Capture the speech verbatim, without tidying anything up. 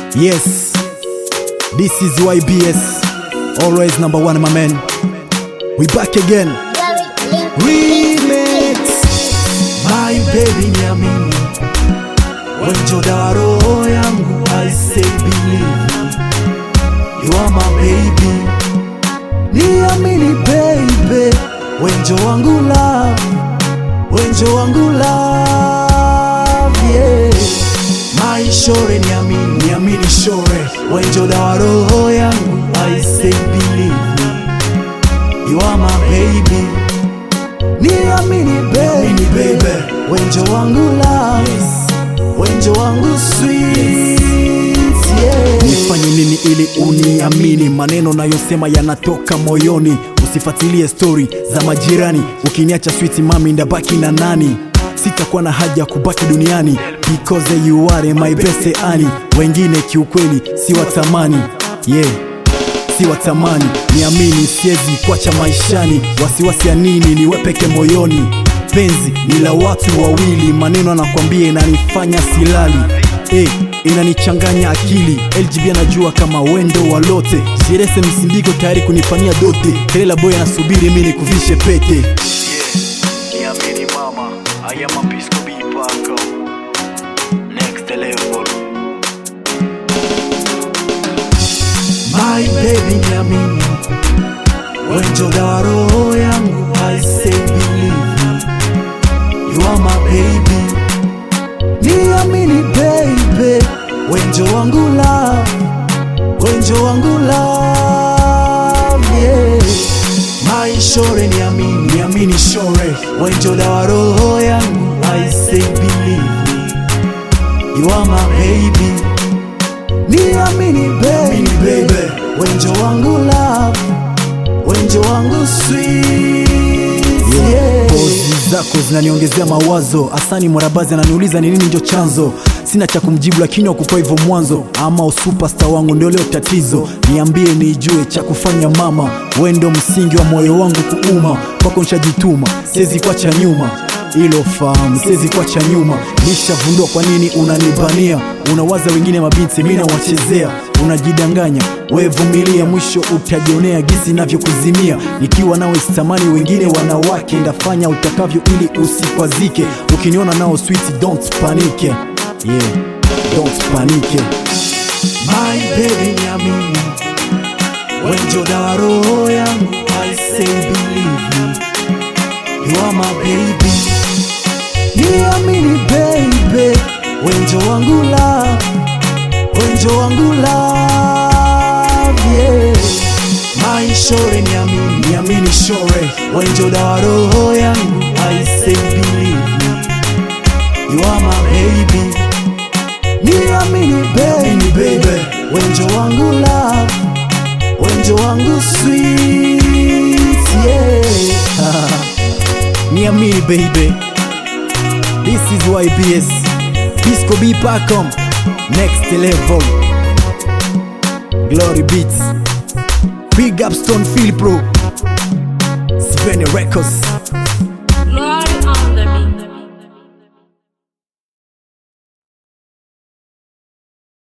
Yes, this is Y B S, always number one, my man. We back again. Remix. My baby niamini, wenjo da roho yangu, I say believe you are my baby. Niamini baby, wenjo wangu love, wenjo wangu love, yeah. My shore niamini, niamini shore, wenjo da roho yangu, I say believe you are my baby. Niamini baby, baby, wenjo wangu love, wenjo wangu sweet, yeah. Nifanye nini ili uniamini? Maneno nayosema yanatoka moyoni. Usifuatilie story za majirani. Ukiniacha sweet mami, ndabaki na nani? Sitakuwa na haja kubaki duniani, because you are my best honey. Wengine kiukweli si watamani, yeah, si watamani. Niamini siezi kuacha maishani, wasiwasi ya nini, niwe peke moyoni. Penzi ni la watu wawili, maneno anakwambia inanifanya silali, eh, inanichanganya akili. L G B anajua kama wendo walote, Jirese msimbiko tayari kunifanyia dote. Kelela boy anasubiri mimi nikuvishe pete, yeah. Niamini mama, I am a Pisco B Paco, next level. My baby niamini, wenjo da roho yangu, I say believe you are my baby. Niamini baby, wenjo wangu love, wenjo wangu love, yeah. My shore niamini, niamini shore, wenjo da roho yangu, I say believe you are my baby. Niamini baby, baby, wenjo wangu love, wenjo wangu sweet, yeah. Pozi zako zinaniongezea mawazo. Asani Mwarabazi ananiuliza ni nini ndio chanzo. Sina cha kumjibu lakini wakupa hivyo mwanzo. Ama usuperstar wangu ndio leo tatizo. Niambie nijue cha kufanya mama, wewe ndio msingi wa moyo wangu kuuma. Kwako nishajituma, siwezi kuacha nyuma, ilo fahamu, siwezi kuacha nyuma. Nishavundua kwa nini unanibania. Unawaza wengine mabinti mimi nawachezea. Unajidanganya, wewe vumilia, mwisho utajionea gisi navyokuzimia. Nikiwa nawe sitamani wengine wanawake, ndafanya utakavyo ili usikwazike. Ukiniona nao sweet don't panic, yeah, don't panic. My baby niamini, wenjo da roho yangu, I say believe you are my baby. Niamini baby, wenjo wangu love, wenjo wangu love, yeah. My shore niamini, niamini shore, wenjo da roho yangu, I say believe you are my baby. Niamini baby, baby, wenjo wangu love, wenjo wangu sweet, yeah. Niamini baby, this is Y B S, Pisco B Paco, next level. Glory Beats, big up Stone Phil Pro, Svenny Records.